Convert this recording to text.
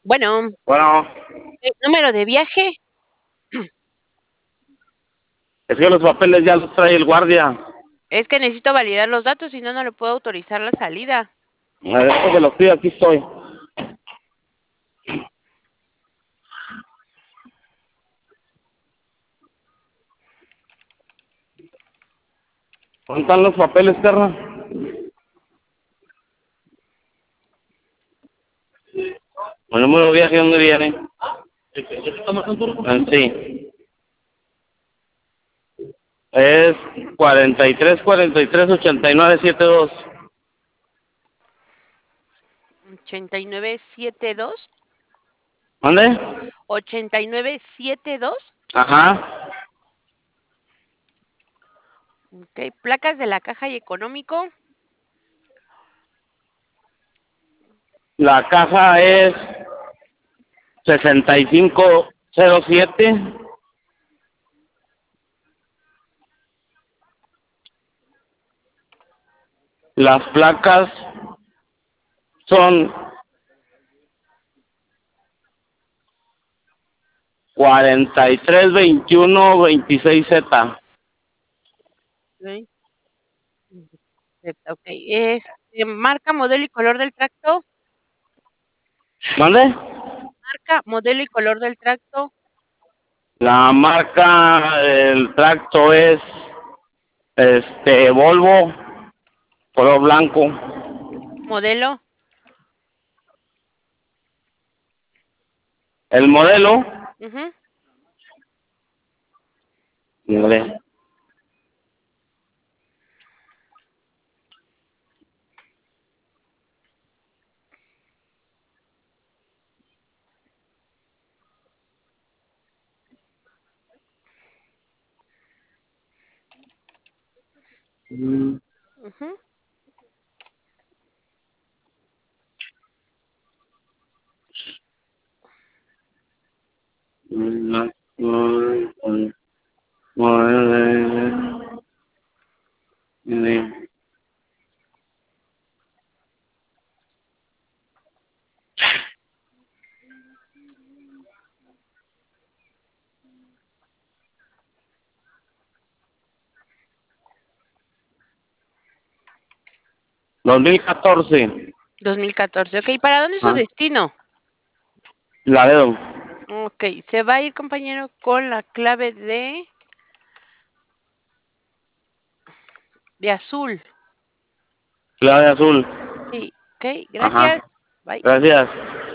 Bueno, Bueno, número de viaje. es que los papeles ya los trae el guardia. Es que necesito validar los datos, si no, no le puedo autorizar la salida. Después que los pido, aquí estoy. ¿Dónde están los papeles, carnal? El número de viaje, ¿dónde viene? Sí. Es 43 43 89 72. 8972. ¿Dónde? 8972. Ajá. Ok, placas de la caja y económico. La caja es 6507. Las placas son 43 21 26 Z. Ok, ok. Marca, modelo y color del tracto. ¿Dónde? Marca, modelo y color del tracto. La marca del tracto es Volvo, color blanco. Modelo. El modelo, Ujú, inglés. 嗯 ujú. ...2014... 2014. Ok, ¿para dónde es su Ah, destino? Laredo. Ok, se va a ir, compañero, con la clave de azul. Clave azul. Sí, ok, Ajá. gracias. Bye. Gracias.